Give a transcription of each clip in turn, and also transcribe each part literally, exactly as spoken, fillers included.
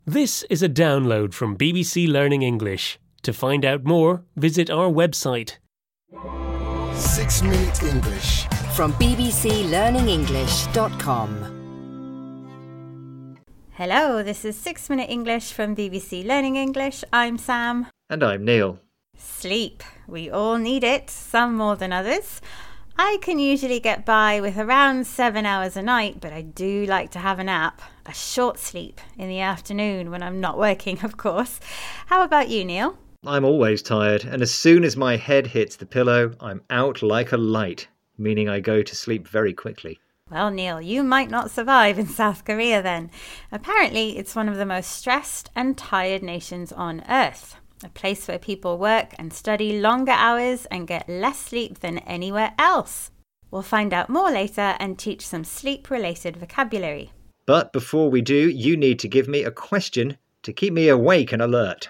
This is a download from B B C Learning English. To find out more, visit our website. Six Minute English from b b c learning english dot com. Hello, this is Six Minute English from B B C Learning English. I'm Sam. And I'm Neil. Sleep. We all need it, some more than others. I can usually get by with around seven hours a night, but I do like to have a nap, a short sleep in the afternoon when I'm not working, of course. How about you, Neil? I'm always tired, and as soon as my head hits the pillow, I'm out like a light, meaning I go to sleep very quickly. Well, Neil, you might not survive in South Korea then. Apparently, it's one of the most stressed and tired nations on Earth. A place where people work and study longer hours and get less sleep than anywhere else. We'll find out more later and teach some sleep-related vocabulary. But before we do, you need to give me a question to keep me awake and alert.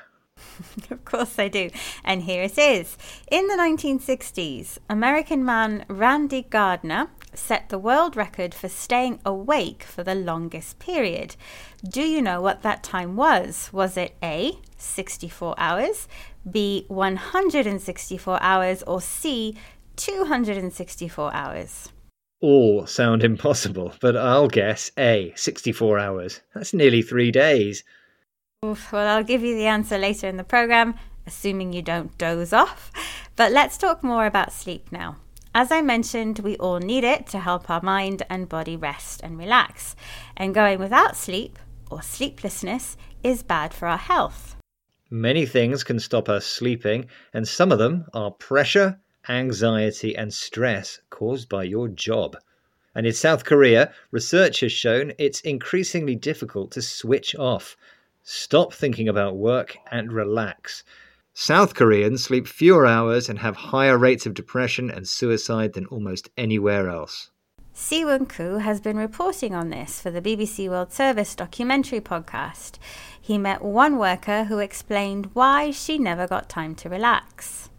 Of course I do. And here it is. In the nineteen sixties, American man Randy Gardner set the world record for staying awake for the longest period. Do you know what that time was? Was it A, sixty-four hours, B, one hundred sixty-four hours, or C, two hundred sixty-four hours? All sound impossible, but I'll guess A, sixty-four hours. That's nearly three days. Oof, well, I'll give you the answer later in the programme, assuming you don't doze off. But let's talk more about sleep now. As I mentioned, we all need it to help our mind and body rest and relax. And going without sleep, or sleeplessness, is bad for our health. Many things can stop us sleeping, and some of them are pressure, anxiety, and stress caused by your job. And in South Korea, research has shown it's increasingly difficult to switch off. Stop thinking about work and relax. South Koreans sleep fewer hours and have higher rates of depression and suicide than almost anywhere else. Siwon Koo has been reporting on this for the B B C World Service documentary podcast. He met one worker who explained why she never got time to relax.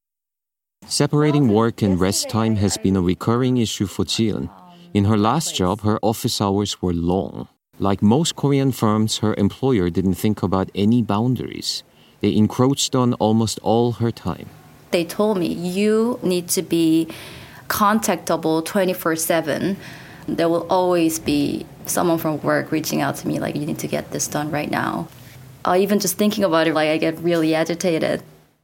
Separating work and rest time has been a recurring issue for Jiun. In her last job, her office hours were long. Like most Korean firms, her employer didn't think about any boundaries. They encroached on almost all her time. They told me, you need to be contactable twenty-four seven. There will always be someone from work reaching out to me like, you need to get this done right now. Uh, even just thinking about it, like I get really agitated.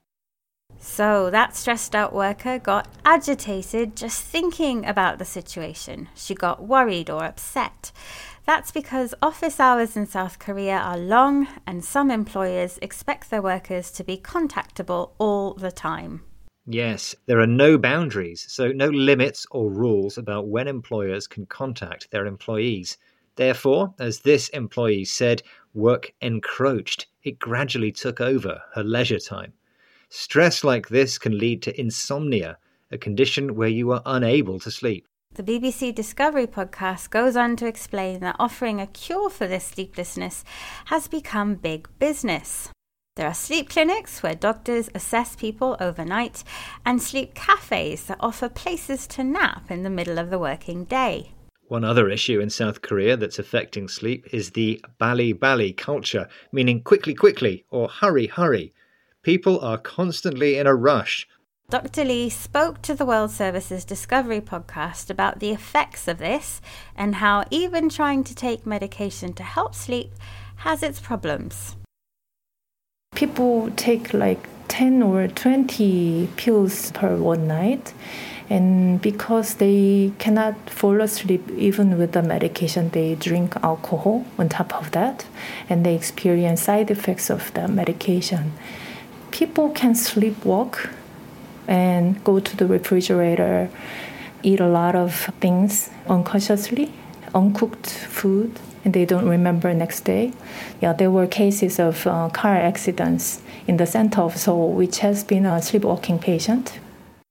So that stressed out worker got agitated just thinking about the situation. She got worried or upset. That's because office hours in South Korea are long and some employers expect their workers to be contactable all the time. Yes, there are no boundaries, so no limits or rules about when employers can contact their employees. Therefore, as this employee said, work encroached. It gradually took over her leisure time. Stress like this can lead to insomnia, a condition where you are unable to sleep. The B B C Discovery podcast goes on to explain that offering a cure for this sleeplessness has become big business. There are sleep clinics where doctors assess people overnight and sleep cafes that offer places to nap in the middle of the working day. One other issue in South Korea that's affecting sleep is the bali-bali culture, meaning quickly, quickly, or hurry, hurry. People are constantly in a rush. Doctor Lee spoke to the World Service's Discovery podcast about the effects of this and how even trying to take medication to help sleep has its problems. People take like ten or twenty pills per one night, and because they cannot fall asleep even with the medication, they drink alcohol on top of that, and they experience side effects of the medication. People can sleepwalk and go to the refrigerator, eat a lot of things unconsciously, uncooked food, and they don't remember next day. Yeah, there were cases of uh, car accidents in the center of Seoul, which has been a sleepwalking patient.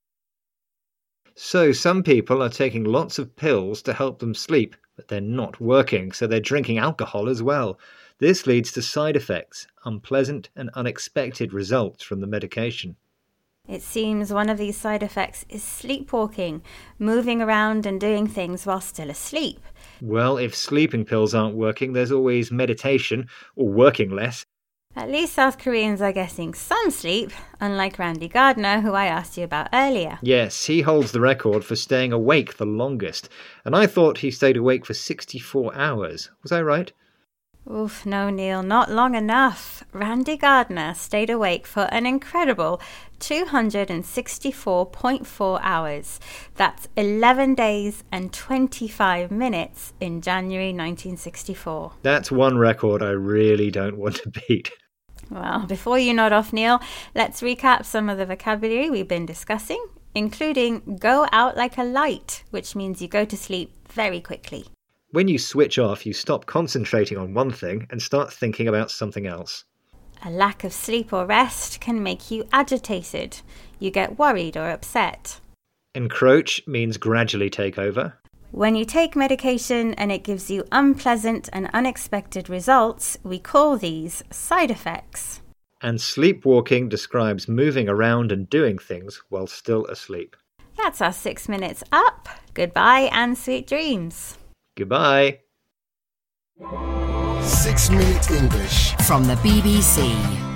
So some people are taking lots of pills to help them sleep, but they're not working, so they're drinking alcohol as well. This leads to side effects, unpleasant and unexpected results from the medication. It seems one of these side effects is sleepwalking, moving around and doing things while still asleep. Well, if sleeping pills aren't working, there's always meditation, or working less. At least South Koreans are getting some sleep, unlike Randy Gardner, who I asked you about earlier. Yes, he holds the record for staying awake the longest, and I thought he stayed awake for sixty-four hours. Was I right? Oof, no, Neil, not long enough. Randy Gardner stayed awake for an incredible two hundred sixty-four point four hours. That's eleven days and twenty-five minutes in January nineteen sixty-four. That's one record I really don't want to beat. Well, before you nod off, Neil, let's recap some of the vocabulary we've been discussing, including go out like a light, which means you go to sleep very quickly. When you switch off, you stop concentrating on one thing and start thinking about something else. A lack of sleep or rest can make you agitated. You get worried or upset. Encroach means gradually take over. When you take medication and it gives you unpleasant and unexpected results, we call these side effects. And sleepwalking describes moving around and doing things while still asleep. That's our six minutes up. Goodbye and sweet dreams. Goodbye. Six Minute English from the B B C.